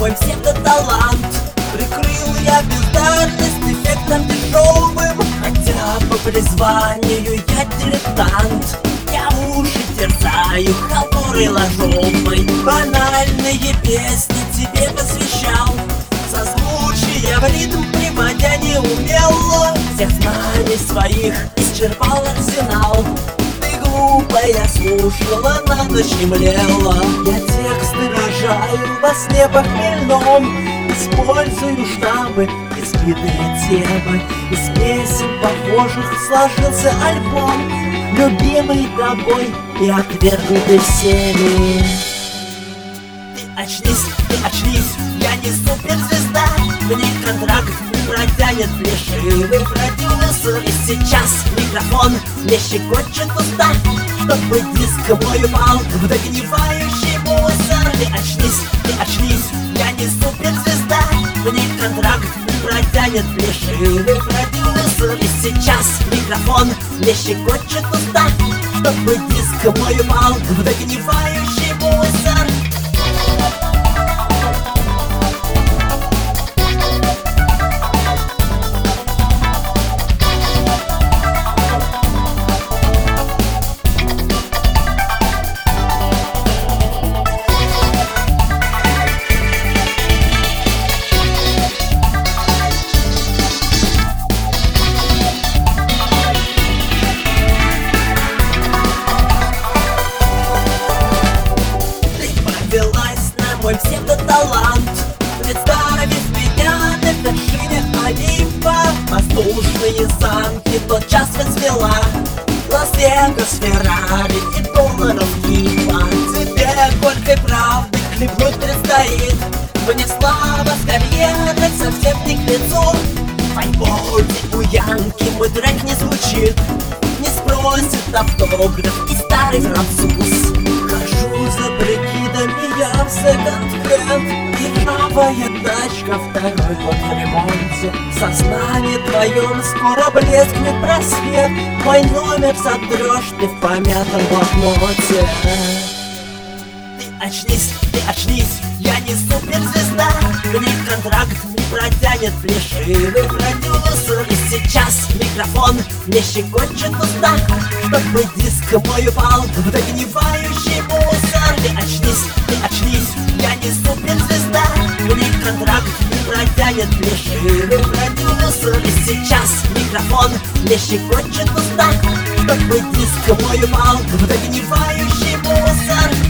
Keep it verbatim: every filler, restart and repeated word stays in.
мой псевдоталант. Прикрыл я бездарность эффектом дешевым, хотя по призванию я дилетант. Я уши терзаю халтурой ложовой, банальные песни тебе посвящал, созвучие в ритм приводя не умело. Всех знаний своих исчерпал арсенал. Ты глупая слушала, на ночь не млела. Я тексты рожаю во сне похмельном, использую штампы, избитые темы. Из песен похожих сложился альбом, любимый тобой и отвергнутый всеми. Ты очнись, ты очнись, я не суперзвезда. Мне контракт не протянет плешивый продюсер. И сейчас микрофон мне щекочет уста, чтобы диск мой упал в догнивающий мусор. Ты очнись, ты очнись, я не суперзвезда. Мне контракт не протянет плешивый продюсер. И сейчас микрофон мне щекочет уста, чтобы диск мой упал в догнивающий мусор. Мой псевдоталант, представив меня на вершине Олимпа, воздушные замки тотчас возвела. Лас-Вегас, Феррари и долларов кипа. Тебе горькой правды хлебнуть предстоит. Мне слава с карьерой совсем не к лицу. В айподе у Янки мой трек не звучит, не спросит автограф и старый француз. Хожу за прикидами я в секонд-хенд, и новая тачка второй год в ремонте. В сознании твоем скоро блескнет просвет, мой номер сотрешь ты в помятом блокноте. Ты очнись, ты очнись, я не суперзвезда. Мне контракт не протянет плешивый продюсер. И сейчас микрофон мне щекочет уста, чтобы диск мой упал в догнивающий мусор. Ты очнись, ты очнись, я не суперзвезда. Мне контракт не протянет плешивый продюсер. И сейчас микрофон мне щекочет уста, чтобы диск мой упал в догнивающий мусор.